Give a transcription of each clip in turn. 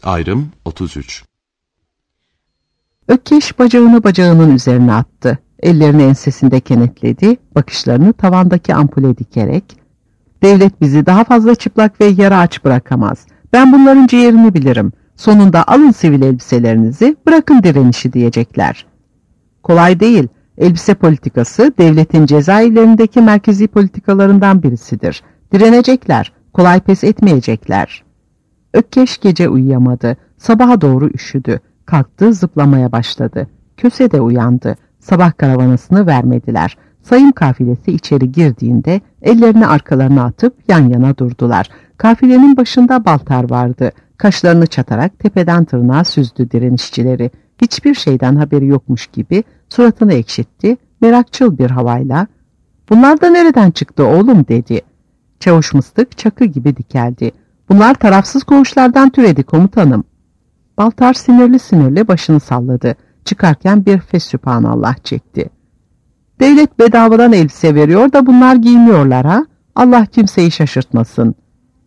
Ayrım 33. Ökkeş bacağını bacağının üzerine attı. Ellerini ensesinde kenetledi, bakışlarını tavandaki ampule dikerek, "Devlet bizi daha fazla çıplak ve yarı aç bırakamaz. Ben bunların ciğerini bilirim. Sonunda alın sivil elbiselerinizi, bırakın direnişi" diyecekler. Kolay değil. Elbise politikası devletin cezaevlerindeki merkezi politikalarından birisidir. Direnecekler, kolay pes etmeyecekler. Ökkeş gece uyuyamadı. Sabaha doğru üşüdü. Kalktı, zıplamaya başladı. Köse de uyandı. Sabah karavanasını vermediler. Sayım kafilesi içeri girdiğinde ellerini arkalarına atıp yan yana durdular. Kafilenin başında Baltar vardı. Kaşlarını çatarak tepeden tırnağa süzdü direnişçileri. Hiçbir şeyden haberi yokmuş gibi suratını ekşitti, merakçıl bir havayla "Bunlar da nereden çıktı oğlum?" dedi. Çavuş Mıstık çakı gibi dikeldi. "Bunlar tarafsız koğuşlardan türedi komutanım." Baltar sinirli sinirli başını salladı. Çıkarken bir Fesübhanallah çekti. "Devlet bedavadan elbise veriyor da bunlar giymiyorlar ha? Allah kimseyi şaşırtmasın."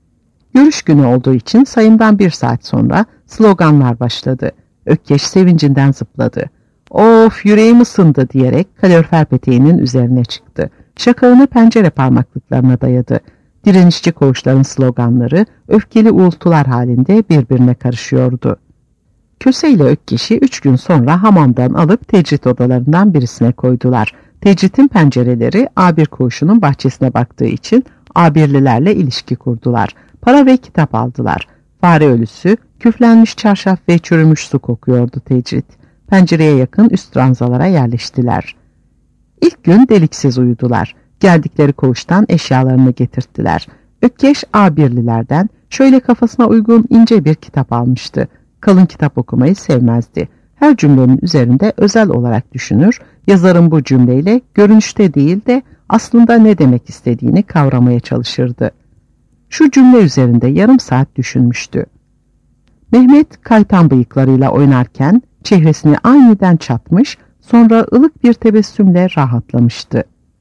Görüş günü olduğu için sayımdan 1 saat sonra sloganlar başladı. Ökkeş sevincinden zıpladı. "Of, yüreğim ısındı" diyerek kalorifer peteğinin üzerine çıktı. Şakağını pencere parmaklıklarına dayadı. Direnişçi koğuşların sloganları öfkeli uğultular halinde birbirine karışıyordu. Köse ile Ökkeş'i 3 gün sonra hamamdan alıp tecrit odalarından birisine koydular. Tecritin pencereleri A1 koğuşunun bahçesine baktığı için A1'lilerle ilişki kurdular. Para ve kitap aldılar. Fare ölüsü, küflenmiş çarşaf ve çürümüş su kokuyordu tecrit. Pencereye yakın üst ranzalara yerleştiler. İlk gün deliksiz uyudular. Geldikleri koğuştan eşyalarını getirttiler. Ökkeş A1'lilerden şöyle kafasına uygun ince bir kitap almıştı. Kalın kitap okumayı sevmezdi. Her cümlenin üzerinde özel olarak düşünür, yazarın bu cümleyle görünüşte değil de aslında ne demek istediğini kavramaya çalışırdı. Şu cümle üzerinde yarım saat düşünmüştü. Mehmet kaytan bıyıklarıyla oynarken çehresini aniden çatmış, sonra ılık bir tebessümle rahatlamıştı.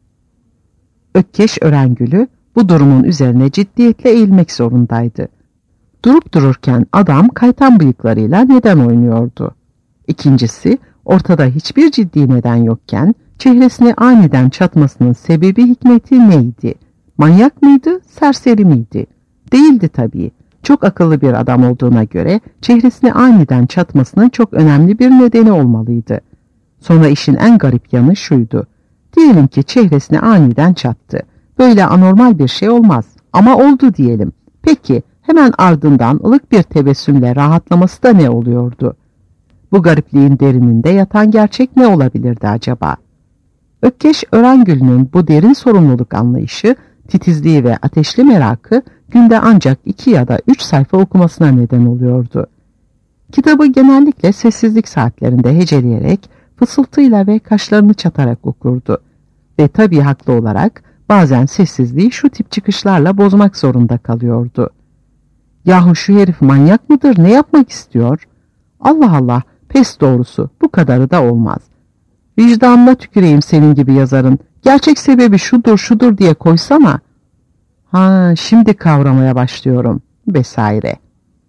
Ökkeş Örengül'ü bu durumun üzerine ciddiyetle eğilmek zorundaydı. Durup dururken adam kaytan bıyıklarıyla neden oynuyordu? İkincisi, ortada hiçbir ciddi neden yokken çehresini aniden çatmasının sebebi hikmeti neydi? Manyak mıydı, serseri miydi? Değildi tabii. Çok akıllı bir adam olduğuna göre çehresini aniden çatmasının çok önemli bir nedeni olmalıydı. Sonra işin en garip yanı şuydu. Diyelim ki çehresini aniden çattı. Böyle anormal bir şey olmaz. Ama oldu diyelim. Peki hemen ardından ılık bir tebessümle rahatlaması da ne oluyordu? Bu garipliğin derininde yatan gerçek ne olabilirdi acaba? Ökkeş Örengül'ün bu derin sorumluluk anlayışı, titizliği ve ateşli merakı günde ancak 2 ya da 3 sayfa okumasına neden oluyordu. Kitabı genellikle sessizlik saatlerinde heceleyerek, fısıltıyla ve kaşlarını çatarak okurdu. Ve tabii haklı olarak bazen sessizliği şu tip çıkışlarla bozmak zorunda kalıyordu. "Yahu şu herif manyak mıdır, ne yapmak istiyor? Allah Allah, pes doğrusu, bu kadarı da olmaz. Vicdanına tüküreyim senin gibi yazarın. Gerçek sebebi şudur diye koysana. Ha, şimdi kavramaya başlıyorum." vesaire.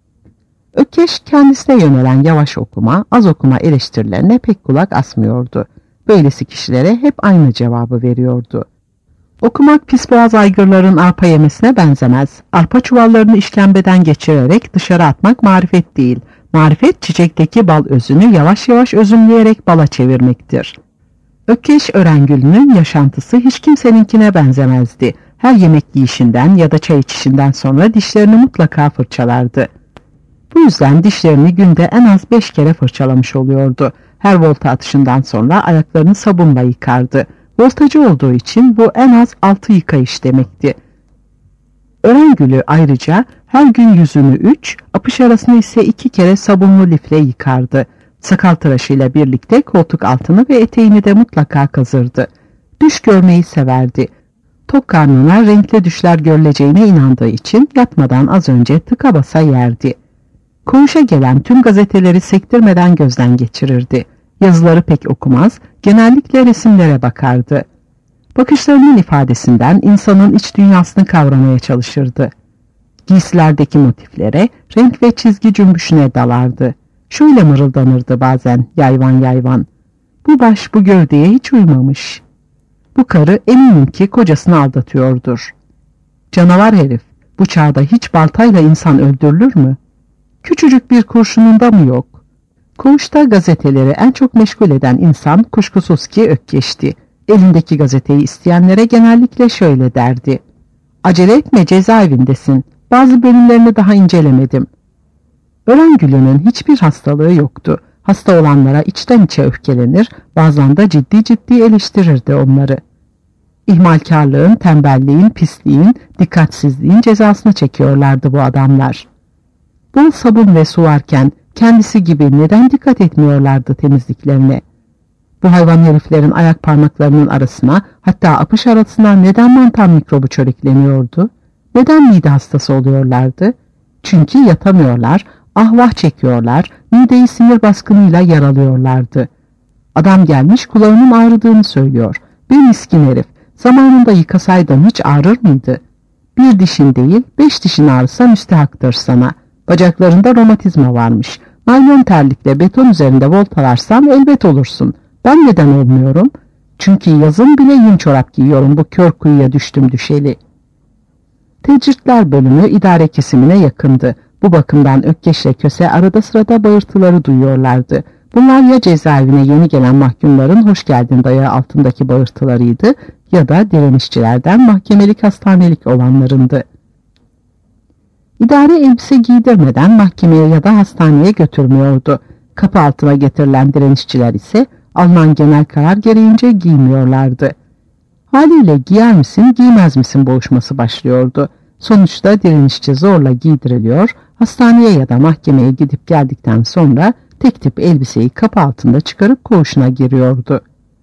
Ökkeş kendisine yönelen yavaş okuma, az okuma eleştirilerine pek kulak asmıyordu. Böylesi kişilere hep aynı cevabı veriyordu. Okumak pisboğaz aygırların arpa yemesine benzemez. Arpa çuvallarını işkembeden geçirerek dışarı atmak marifet değil. Marifet çiçekteki bal özünü yavaş yavaş özümleyerek bala çevirmektir. Ökkeş Örengül'ünün yaşantısı hiç kimseninkine benzemezdi. Her yemek yiyişinden ya da çay içişinden sonra dişlerini mutlaka fırçalardı. Bu yüzden dişlerini günde en az 5 kere fırçalamış oluyordu. Her volta atışından sonra ayaklarını sabunla yıkardı. Voltacı olduğu için bu en az 6 yıkayış demekti. Örengül'ü ayrıca her gün yüzünü 3, apış arasını ise 2 kere sabunlu lifle yıkardı. Sakal tıraşıyla birlikte koltuk altını ve eteğini de mutlaka kazırdı. Düş görmeyi severdi. Tok karnına renkli düşler görüleceğine inandığı için yatmadan az önce tıka basa yerdi. Koğuşa gelen tüm gazeteleri sektirmeden gözden geçirirdi. Yazıları pek okumaz, genellikle resimlere bakardı. Bakışlarının ifadesinden insanın iç dünyasını kavramaya çalışırdı. Giysilerdeki motiflere, renk ve çizgi cümbüşüne dalardı. Şöyle mırıldanırdı bazen yayvan yayvan. Bu baş bu gövdeye hiç uymamış. Bu karı eminim ki kocasını aldatıyordur. Canavar herif, bu çağda hiç baltayla insan öldürülür mü? Küçücük bir kurşununda mı yok? Koğuşta gazeteleri en çok meşgul eden insan kuşkusuz ki Ökkeş'ti. Elindeki gazeteyi isteyenlere genellikle şöyle derdi. Acele etme, cezaevindesin. Bazı bölümlerini daha incelemedim. Ölen Gül'ünün hiçbir hastalığı yoktu. Hasta olanlara içten içe öfkelenir, bazen de ciddi ciddi eleştirirdi onları. İhmalkarlığın, tembelliğin, pisliğin, dikkatsizliğin cezasını çekiyorlardı bu adamlar. Bol sabun ve su varken kendisi gibi neden dikkat etmiyorlardı temizliklerine? Bu hayvan heriflerin ayak parmaklarının arasına, hatta apış arasına neden mantar mikrobu çörekleniyordu? Neden mide hastası oluyorlardı? Çünkü yatamıyorlar, ahvah çekiyorlar, mideyi sinir baskınıyla yaralıyorlardı. Adam gelmiş kulağının ağrıdığını söylüyor. Bir miskin herif, zamanında yıkasaydın hiç ağrır mıydı? Bir dişin değil, 5 dişin ağrısa müstehaktır sana. Bacaklarında romatizma varmış. Naylon terlikle beton üzerinde voltalarsan elbet olursun. Ben neden olmuyorum? Çünkü yazın bile yün çorap giyiyorum, bu kör kuyuya düştüm düşeli. Tecritler bölümü idare kesimine yakındı. Bu bakımdan Ökkeş'le Köse arada sırada bağırtıları duyuyorlardı. Bunlar ya cezaevine yeni gelen mahkumların hoş geldin dayağı altındaki bağırtılarıydı ya da direnişçilerden mahkemelik hastanelik olanlarındı. İdare elbise giydirmeden mahkemeye ya da hastaneye götürmüyordu. Kapı altına getirilen direnişçiler ise alınan genel karar gereğince giymiyorlardı. Haliyle giyer misin giymez misin boğuşması başlıyordu. Sonuçta direnişçi zorla giydiriliyor, hastaneye ya da mahkemeye gidip geldikten sonra tek tip elbiseyi kapı altında çıkarıp koğuşuna giriyordu.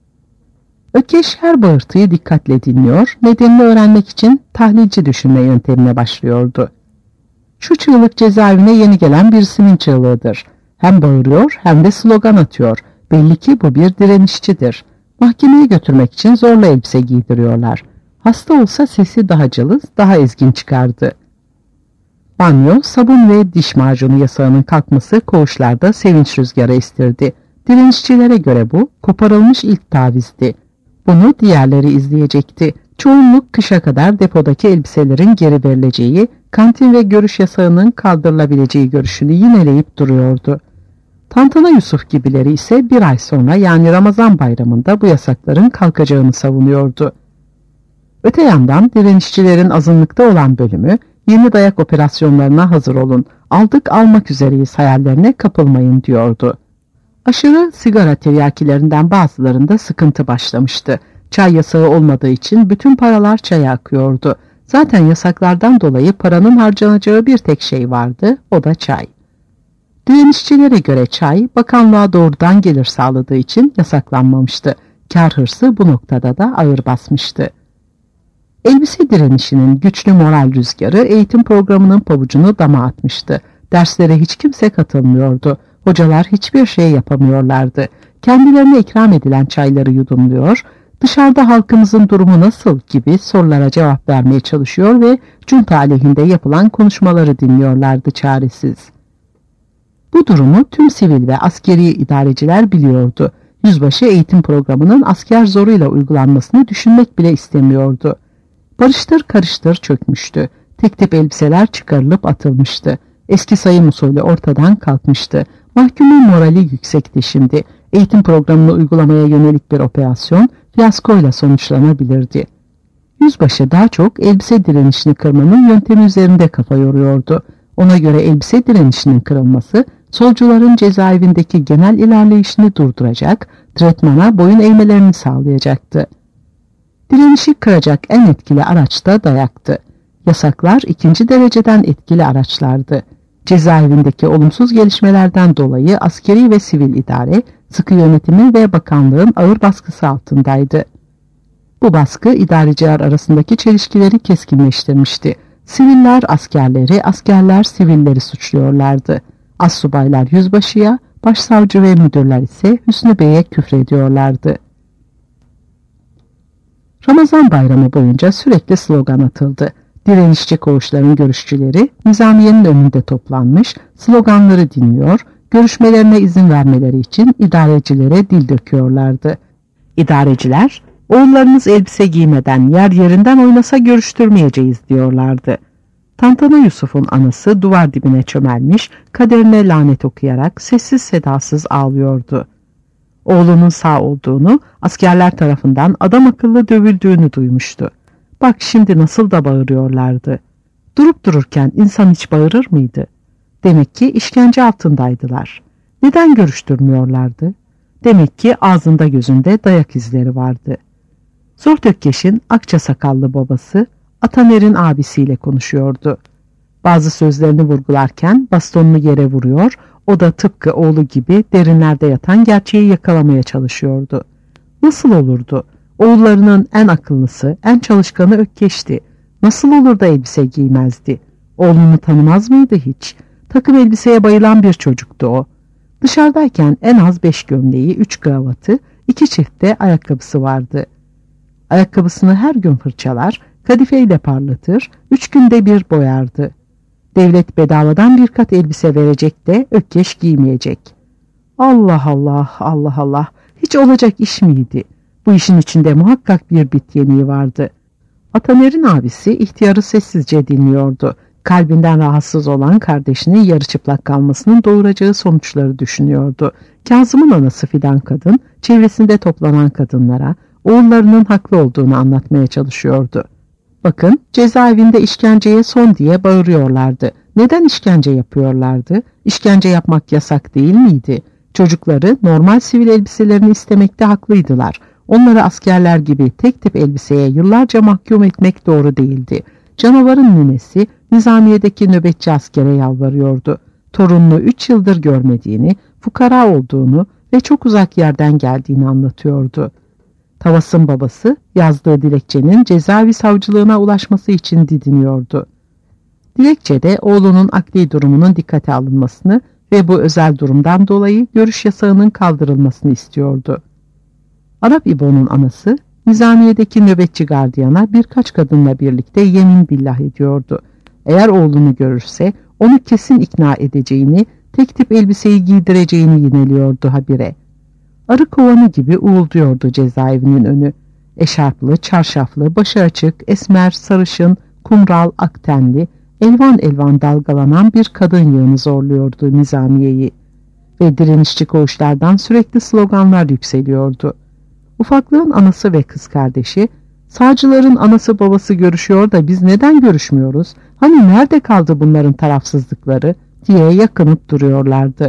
Ökkeş her bağırtıyı dikkatle dinliyor, nedenini öğrenmek için tahlilci düşünme yöntemine başlıyordu. Şu çığlık cezaevine yeni gelen birisinin çığlığıdır. Hem bağırıyor hem de slogan atıyor. Belli ki bu bir direnişçidir. Mahkemeye götürmek için zorla elbise giydiriyorlar. Hasta olsa sesi daha cılız, daha ezgin çıkardı. Banyo, sabun ve diş macunu yasağının kalkması koğuşlarda sevinç rüzgarı estirdi. Direnişçilere göre bu, koparılmış ilk tavizdi. Bunu diğerleri izleyecekti. Çoğunluk kışa kadar depodaki elbiselerin geri verileceği, kantin ve görüş yasağının kaldırılabileceği görüşünü yineleyip duruyordu. Tantana Yusuf gibileri ise bir ay sonra yani Ramazan bayramında bu yasakların kalkacağını savunuyordu. Öte yandan direnişçilerin azınlıkta olan bölümü, yeni dayak operasyonlarına hazır olun, aldık almak üzereyiz hayallerine kapılmayın diyordu. Aşırı sigara tiryakilerinden bazılarında sıkıntı başlamıştı. Çay yasağı olmadığı için bütün paralar çaya akıyordu. Zaten yasaklardan dolayı paranın harcanacağı bir tek şey vardı, o da çay. Direnişçilere göre çay, bakanlığa doğrudan gelir sağladığı için yasaklanmamıştı. Kar hırsı bu noktada da ağır basmıştı. Elbise direnişinin güçlü moral rüzgarı eğitim programının pabucunu dama atmıştı. Derslere hiç kimse katılmıyordu. Hocalar hiçbir şey yapamıyorlardı. Kendilerine ikram edilen çayları yudumluyor, dışarıda halkımızın durumu nasıl gibi sorulara cevap vermeye çalışıyor ve junta aleyhinde yapılan konuşmaları dinliyorlardı çaresiz. Bu durumu tüm sivil ve askeri idareciler biliyordu. Yüzbaşı eğitim programının asker zoruyla uygulanmasını düşünmek bile istemiyordu. Barıştır karıştır çökmüştü. Tek tip elbiseler çıkarılıp atılmıştı. Eski sayım usulü ortadan kalkmıştı. Mahkumun morali yüksekti şimdi. Eğitim programını uygulamaya yönelik bir operasyon fiyaskoyla sonuçlanabilirdi. Yüzbaşı daha çok elbise direnişini kırmanın yöntemi üzerinde kafa yoruyordu. Ona göre elbise direnişinin kırılması, solcuların cezaevindeki genel ilerleyişini durduracak, tretmana boyun eğmelerini sağlayacaktı. Direnişi kıracak en etkili araç da dayaktı. Yasaklar ikinci dereceden etkili araçlardı. Cezaevindeki olumsuz gelişmelerden dolayı askeri ve sivil idare, sıkı yönetimin ve bakanlığın ağır baskısı altındaydı. Bu baskı idareciler arasındaki çelişkileri keskinleştirmişti. Siviller askerleri, askerler sivilleri suçluyorlardı. Astsubaylar yüzbaşıya, başsavcı ve müdürler ise Hüsnü Bey'e küfrediyorlardı. Ramazan bayramı boyunca sürekli slogan atıldı. Direnişçi koğuşların görüşçüleri Nizamiye'nin önünde toplanmış, sloganları dinliyor, görüşmelerine izin vermeleri için idarecilere dil döküyorlardı. İdareciler, oğullarınız elbise giymeden yer yerinden oynasa görüştürmeyeceğiz diyorlardı. Tantana Yusuf'un anası duvar dibine çömelmiş, kaderine lanet okuyarak sessiz sedasız ağlıyordu. Oğlunun sağ olduğunu, askerler tarafından adam akıllı dövüldüğünü duymuştu. Bak şimdi nasıl da bağırıyorlardı. Durup dururken insan hiç bağırır mıydı? Demek ki işkence altındaydılar. Neden görüştürmüyorlardı? Demek ki ağzında gözünde dayak izleri vardı. Zortökkeş'in akça sakallı babası Ataner'in abisiyle konuşuyordu. Bazı sözlerini vurgularken bastonunu yere vuruyor, o da tıpkı oğlu gibi derinlerde yatan gerçeği yakalamaya çalışıyordu. Nasıl olurdu? Oğullarının en akıllısı, en çalışkanı Ökkeş'ti. Nasıl olur da elbise giymezdi? Oğlunu tanımaz mıydı hiç? Takım elbiseye bayılan bir çocuktu o. Dışarıdayken en az 5 gömleği, 3 kravatı, 2 çift de ayakkabısı vardı. Ayakkabısını her gün fırçalar, kadifeyle parlatır, 3 günde bir boyardı. Devlet bedavadan bir kat elbise verecek de Ökkeş giymeyecek. Allah Allah, Allah Allah, hiç olacak iş miydi? Bu işin içinde muhakkak bir bit yeniği vardı. Ataner'in abisi ihtiyarı sessizce dinliyordu. Kalbinden rahatsız olan kardeşinin yarı çıplak kalmasının doğuracağı sonuçları düşünüyordu. Kazım'ın anası Fidan kadın, çevresinde toplanan kadınlara oğullarının haklı olduğunu anlatmaya çalışıyordu. Bakın, cezaevinde işkenceye son diye bağırıyorlardı. Neden işkence yapıyorlardı? İşkence yapmak yasak değil miydi? Çocukları normal sivil elbiselerini istemekte haklıydılar. Onları askerler gibi tek tip elbiseye yıllarca mahkum etmek doğru değildi. Canavarın ninesi Nizamiye'deki nöbetçi askere yalvarıyordu. Torununu 3 yıldır görmediğini, fukara olduğunu ve çok uzak yerden geldiğini anlatıyordu. Tavas'ın babası yazdığı dilekçenin cezaevi savcılığına ulaşması için didiniyordu. Dilekçede oğlunun akli durumunun dikkate alınmasını ve bu özel durumdan dolayı görüş yasağının kaldırılmasını istiyordu. Arap İbo'nun anası Nizamiye'deki nöbetçi gardiyana birkaç kadınla birlikte yemin billah ediyordu. Eğer oğlunu görürse onu kesin ikna edeceğini, tek tip elbiseyi giydireceğini yineliyordu habire. Arı kovanı gibi uğulduyordu cezaevinin önü. Eşarplı, çarşaflı, başı açık, esmer, sarışın, kumral, aktenli, elvan elvan dalgalanan bir kadın yığını zorluyordu Nizamiye'yi. Ve direnişçi koğuşlardan sürekli sloganlar yükseliyordu. Ufaklığın anası ve kız kardeşi, sağcıların anası babası görüşüyor da biz neden görüşmüyoruz? Hani nerede kaldı bunların tarafsızlıkları diye yakınıp duruyorlardı.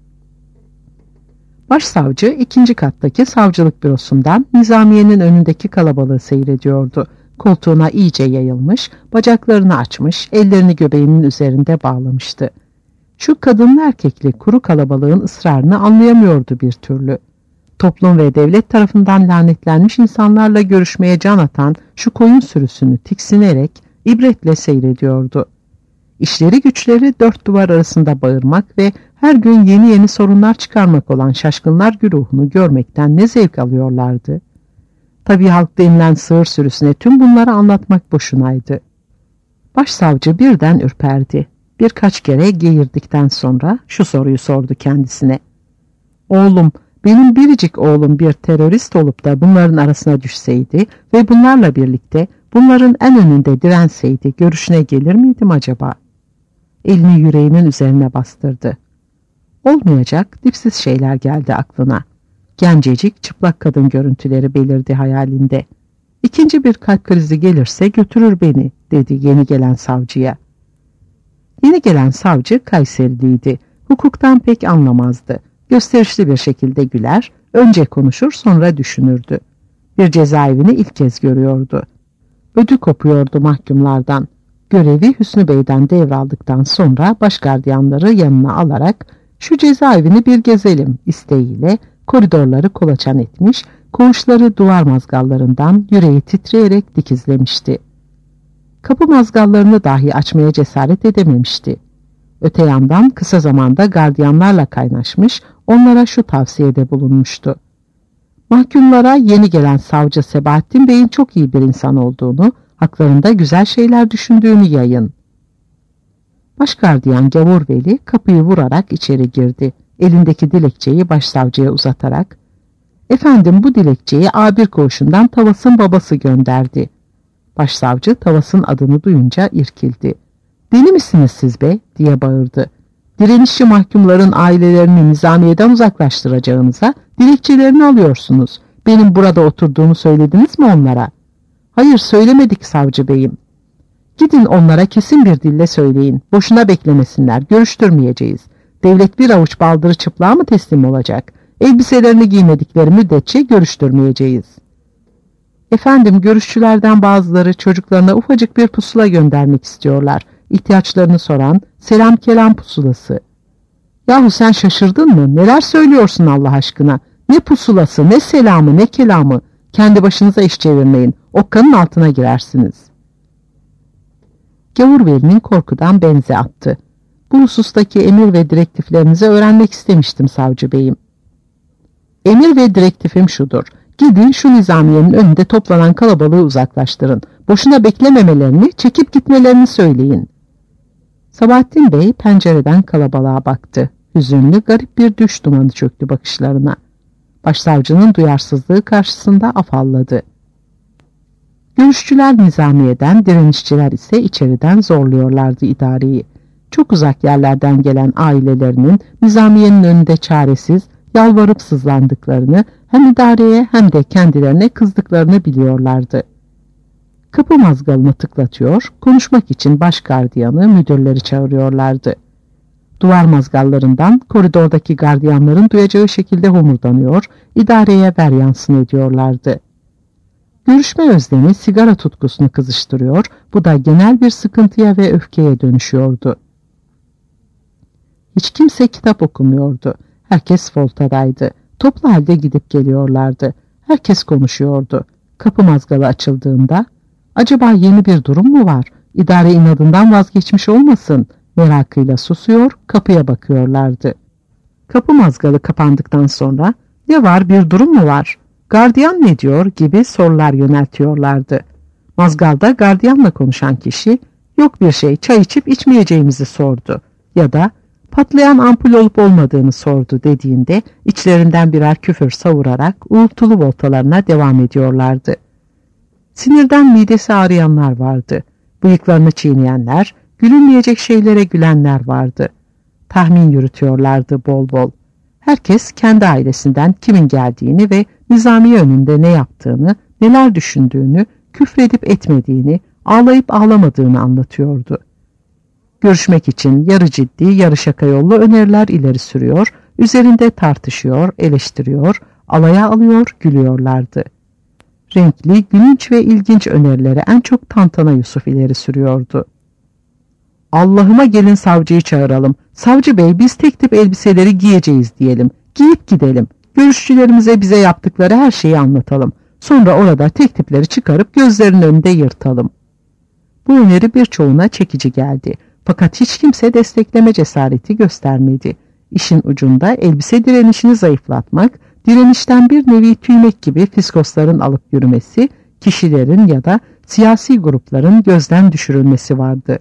Başsavcı 2. kattaki savcılık bürosundan Nizamiye'nin önündeki kalabalığı seyrediyordu. Koltuğuna iyice yayılmış, bacaklarını açmış, ellerini göbeğinin üzerinde bağlamıştı. Şu kadınlı erkekli kuru kalabalığın ısrarını anlayamıyordu bir türlü. Toplum ve devlet tarafından lanetlenmiş insanlarla görüşmeye can atan şu koyun sürüsünü tiksinerek ibretle seyrediyordu. İşleri güçleri 4 duvar arasında bağırmak ve her gün yeni yeni sorunlar çıkarmak olan şaşkınlar güruhunu görmekten ne zevk alıyorlardı. Tabii halk denilen sığır sürüsüne tüm bunları anlatmak boşunaydı. Başsavcı birden ürperdi. Birkaç kere geğirdikten sonra şu soruyu sordu kendisine. Oğlum, benim biricik oğlum bir terörist olup da bunların arasına düşseydi ve bunlarla birlikte bunların en önünde direnseydi görüşüne gelir miydim acaba? Elini yüreğinin üzerine bastırdı. Olmayacak dipsiz şeyler geldi aklına. Gencecik çıplak kadın görüntüleri belirdi hayalinde. İkinci bir kalp krizi gelirse götürür beni dedi yeni gelen savcıya. Yeni gelen savcı Kayseriliydi. Hukuktan pek anlamazdı. Gösterişli bir şekilde güler, önce konuşur sonra düşünürdü. Bir cezaevini ilk kez görüyordu. Ödü kopuyordu mahkumlardan. Görevi Hüsnü Bey'den devraldıktan sonra başgardiyanları yanına alarak şu cezaevini bir gezelim isteğiyle koridorları kolaçan etmiş, koğuşları duvar mazgallarından yüreği titreyerek dikizlemişti. Kapı mazgallarını dahi açmaya cesaret edememişti. Öte yandan kısa zamanda gardiyanlarla kaynaşmış, onlara şu tavsiyede bulunmuştu. Mahkumlara yeni gelen savcı Sebahattin Bey'in çok iyi bir insan olduğunu, Haklarında güzel şeyler düşündüğünü yayın. Başgardiyan Gavur Veli kapıyı vurarak içeri girdi. Elindeki dilekçeyi başsavcıya uzatarak, "Efendim, bu dilekçeyi A1 koğuşundan Tavas'ın babası gönderdi." Başsavcı Tavas'ın adını duyunca irkildi. "Deli misiniz siz be?" diye bağırdı. "Direnişçi mahkumların ailelerini nizamiyeden uzaklaştıracağınıza dilekçelerini alıyorsunuz. Benim burada oturduğumu söylediniz mi onlara?" "Hayır, söylemedik savcı beyim." "Gidin onlara kesin bir dille söyleyin. Boşuna beklemesinler, görüştürmeyeceğiz. Devlet bir avuç baldırı çıplığa mı teslim olacak? Elbiselerini giymedikleri müddetçe görüştürmeyeceğiz." "Efendim, görüşçülerden bazıları çocuklarına ufacık bir pusula göndermek istiyorlar. İhtiyaçlarını soran selam kelam pusulası." "Yahu sen şaşırdın mı? Neler söylüyorsun Allah aşkına? Ne pusulası, ne selamı, ne kelamı? Kendi başınıza iş çevirmeyin. Okkanın altına girersiniz." Gavur Veli'nin korkudan benze attı. "Bu husustaki emir ve direktiflerinizi öğrenmek istemiştim savcı beyim." "Emir ve direktifim şudur. Gidin şu nizamiyenin önünde toplanan kalabalığı uzaklaştırın. Boşuna beklememelerini, çekip gitmelerini söyleyin." Sabahattin Bey pencereden kalabalığa baktı. Hüzünlü, garip bir düş dumanı çöktü bakışlarına. Başsavcının duyarsızlığı karşısında afalladı. Görüşçüler nizamiyeden, direnişçiler ise içeriden zorluyorlardı idareyi. Çok uzak yerlerden gelen ailelerinin nizamiyenin önünde çaresiz, yalvarıp sızlandıklarını hem idareye hem de kendilerine kızdıklarını biliyorlardı. Kapı mazgalını tıklatıyor, konuşmak için başgardiyanı, müdürleri çağırıyorlardı. Duvar mazgallarından koridordaki gardiyanların duyacağı şekilde homurdanıyor, idareye veryansın ediyorlardı. Görüşme özlemi sigara tutkusunu kızıştırıyor, bu da genel bir sıkıntıya ve öfkeye dönüşüyordu. Hiç kimse kitap okumuyordu. Herkes voltadaydı. Toplu halde gidip geliyorlardı. Herkes konuşuyordu. Kapı mazgalı açıldığında, "Acaba yeni bir durum mu var? İdare inadından vazgeçmiş olmasın?" merakıyla susuyor, kapıya bakıyorlardı. Kapı mazgalı kapandıktan sonra, "Ne var, bir durum mu var? Gardiyan ne diyor?" gibi sorular yöneltiyorlardı. Mazgalda gardiyanla konuşan kişi, "Yok bir şey, çay içip içmeyeceğimizi sordu." ya da "Patlayan ampul olup olmadığını sordu" dediğinde içlerinden birer küfür savurarak uğultulu voltalarına devam ediyorlardı. Sinirden midesi ağrıyanlar vardı. Bıyıklarını çiğneyenler, gülünmeyecek şeylere gülenler vardı. Tahmin yürütüyorlardı bol bol. Herkes kendi ailesinden kimin geldiğini ve nizamiye önünde ne yaptığını, neler düşündüğünü, küfredip etmediğini, ağlayıp ağlamadığını anlatıyordu. Görüşmek için yarı ciddi, yarı şaka yollu öneriler ileri sürüyor, üzerinde tartışıyor, eleştiriyor, alaya alıyor, gülüyorlardı. Renkli, gülünç ve ilginç önerileri en çok Tantana Yusuf ileri sürüyordu. "Allah'ıma gelin savcıyı çağıralım. Savcı bey, biz tek tip elbiseleri giyeceğiz diyelim. Giyip gidelim. Görüşçülerimize bize yaptıkları her şeyi anlatalım. Sonra orada tek tipleri çıkarıp gözlerinin önünde yırtalım." Bu öneri birçoğuna çekici geldi. Fakat hiç kimse destekleme cesareti göstermedi. İşin ucunda elbise direnişini zayıflatmak, direnişten bir nevi tüymek gibi fiskosların alıp yürümesi, kişilerin ya da siyasi grupların gözden düşürülmesi vardı.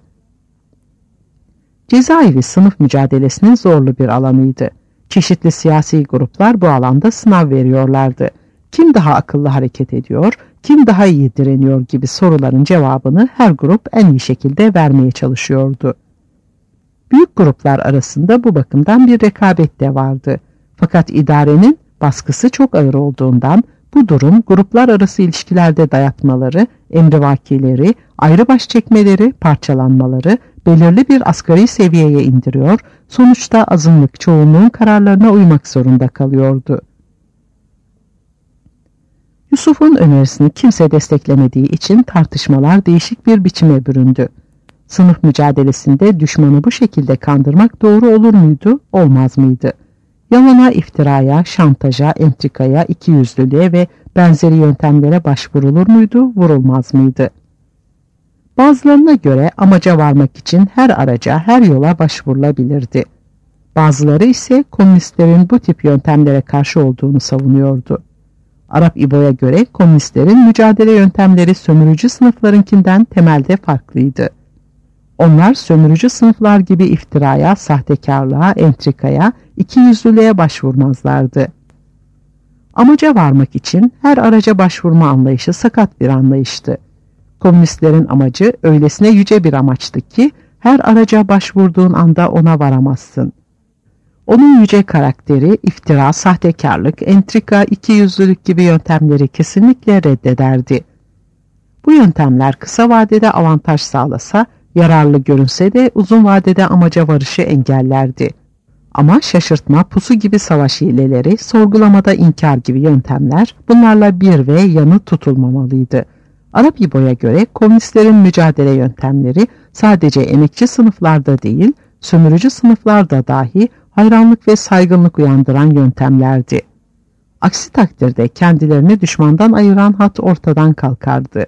Cezaevi sınıf mücadelesinin zorlu bir alanıydı. Çeşitli siyasi gruplar bu alanda sınav veriyorlardı. Kim daha akıllı hareket ediyor, kim daha iyi direniyor gibi soruların cevabını her grup en iyi şekilde vermeye çalışıyordu. Büyük gruplar arasında bu bakımdan bir rekabet de vardı. Fakat idarenin baskısı çok ağır olduğundan bu durum gruplar arası ilişkilerde dayatmaları, emrivakileri, ayrı baş çekmeleri, parçalanmaları belirli bir asgari seviyeye indiriyor, sonuçta azınlık çoğunluğun kararlarına uymak zorunda kalıyordu. Yusuf'un önerisini kimse desteklemediği için tartışmalar değişik bir biçime büründü. Sınıf mücadelesinde düşmanı bu şekilde kandırmak doğru olur muydu, olmaz mıydı? Yalana, iftiraya, şantaja, entrikaya, ikiyüzlülüğe ve benzeri yöntemlere başvurulur muydu, vurulmaz mıydı? Bazılarına göre amaca varmak için her araca, her yola başvurulabilirdi. Bazıları ise komünistlerin bu tip yöntemlere karşı olduğunu savunuyordu. Arap İbo'ya göre komünistlerin mücadele yöntemleri sömürücü sınıflarınkinden temelde farklıydı. Onlar sömürücü sınıflar gibi iftiraya, sahtekarlığa, entrikaya, ikiyüzlülüğe başvurmazlardı. Amaca varmak için her araca başvurma anlayışı sakat bir anlayıştı. Komünistlerin amacı öylesine yüce bir amaçtı ki her araca başvurduğun anda ona varamazsın. Onun yüce karakteri, iftira, sahtekarlık, entrika, ikiyüzlülük gibi yöntemleri kesinlikle reddederdi. Bu yöntemler kısa vadede avantaj sağlasa, yararlı görünse de uzun vadede amaca varışı engellerdi. Ama şaşırtma, pusu gibi savaş hileleri, sorgulamada inkar gibi yöntemler bunlarla bir ve yanı tutulmamalıydı. Arap İbo'ya göre komünistlerin mücadele yöntemleri sadece emekçi sınıflarda değil, sömürücü sınıflarda dahi hayranlık ve saygınlık uyandıran yöntemlerdi. Aksi takdirde kendilerini düşmandan ayıran hat ortadan kalkardı.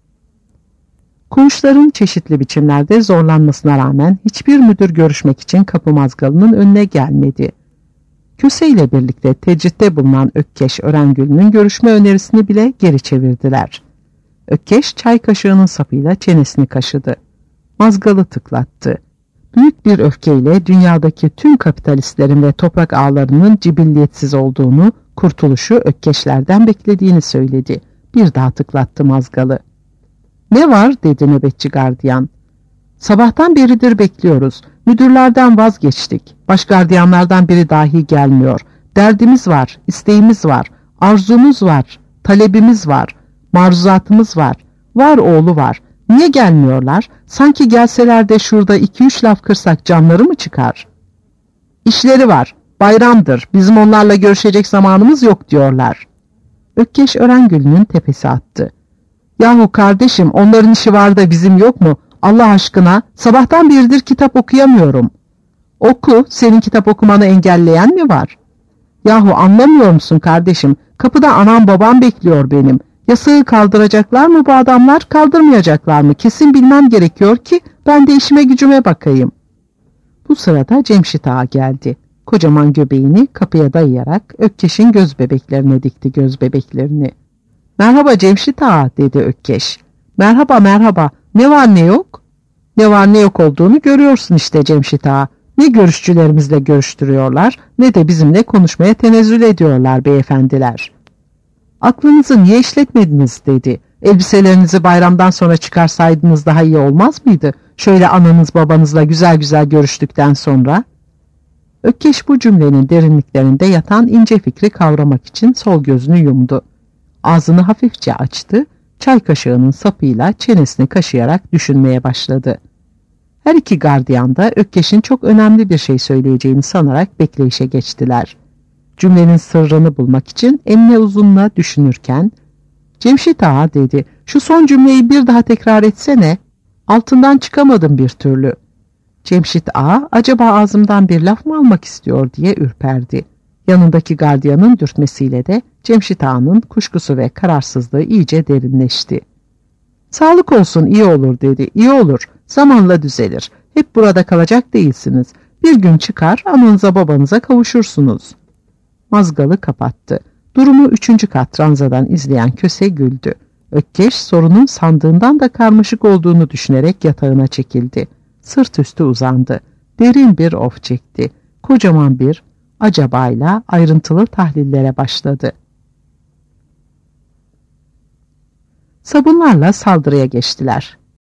Koğuşların çeşitli biçimlerde zorlanmasına rağmen hiçbir müdür görüşmek için Kapı Mazgalı'nın önüne gelmedi. Köse ile birlikte tecritte bulunan Ökkeş Örengül'ün görüşme önerisini bile geri çevirdiler. Ökkeş çay kaşığının sapıyla çenesini kaşıdı. Mazgalı tıklattı. Büyük bir öfkeyle dünyadaki tüm kapitalistlerin ve toprak ağalarının cibilliyetsiz olduğunu, kurtuluşu Ökkeşlerden beklediğini söyledi. Bir daha tıklattı Mazgalı. "Ne var?" dedi nöbetçi gardiyan. "Sabahtan beridir bekliyoruz. Müdürlerden vazgeçtik. Baş gardiyanlardan biri dahi gelmiyor. Derdimiz var, isteğimiz var, arzumuz var, talebimiz var, maruzatımız var. Var oğlu var. Niye gelmiyorlar? Sanki gelseler de şurada 2-3 laf kırsak canları mı çıkar?" "İşleri var. Bayramdır. Bizim onlarla görüşecek zamanımız yok" diyorlar. Ökkeş Örengül'ün tepesi attı. "Yahu kardeşim, onların işi var da bizim yok mu? Allah aşkına, sabahtan beridir kitap okuyamıyorum." "Oku, senin kitap okumanı engelleyen mi var?" "Yahu anlamıyor musun kardeşim? Kapıda anam babam bekliyor benim. Yasağı kaldıracaklar mı bu adamlar, kaldırmayacaklar mı? Kesin bilmem gerekiyor ki ben de işime gücüme bakayım." Bu sırada Cemşit Ağa geldi. Kocaman göbeğini kapıya dayayarak Ökkeş'in göz bebeklerine dikti göz bebeklerini. "Merhaba Cemşit Ağa," dedi Ökkeş. "Merhaba merhaba. Ne var ne yok?" "Ne var ne yok olduğunu görüyorsun işte Cemşit Ağa. Ne görüşçülerimizle görüştürüyorlar ne de bizimle konuşmaya tenezzül ediyorlar beyefendiler." "Aklınızı niye işletmediniz?" dedi. "Elbiselerinizi bayramdan sonra çıkarsaydınız daha iyi olmaz mıydı? Şöyle ananız babanızla güzel güzel görüştükten sonra." Ökkeş bu cümlenin derinliklerinde yatan ince fikri kavramak için sol gözünü yumdu. Ağzını hafifçe açtı, çay kaşığının sapıyla çenesini kaşıyarak düşünmeye başladı. Her iki gardiyan da Ökkeş'in çok önemli bir şey söyleyeceğini sanarak bekleyişe geçtiler. Cümlenin sırrını bulmak için enine uzunla düşünürken, "Cemşit Ağa," dedi, "şu son cümleyi bir daha tekrar etsene. Altından çıkamadım bir türlü." Cemşit Ağa acaba ağzımdan bir laf mı almak istiyor diye ürperdi. Yanındaki gardiyanın dürtmesiyle de Cemşit Ağa'nın kuşkusu ve kararsızlığı iyice derinleşti. "Sağlık olsun, iyi olur," dedi. "İyi olur, zamanla düzelir. Hep burada kalacak değilsiniz. Bir gün çıkar ananıza babanıza kavuşursunuz." Mazgalı kapattı. Durumu 3. kat ranzadan izleyen Köse güldü. Ökkeş sorunun sandığından da karmaşık olduğunu düşünerek yatağına çekildi. Sırt üstü uzandı. Derin bir of çekti. Kocaman bir acabayla ayrıntılı tahlillere başladı. Sabunlarla saldırıya geçtiler.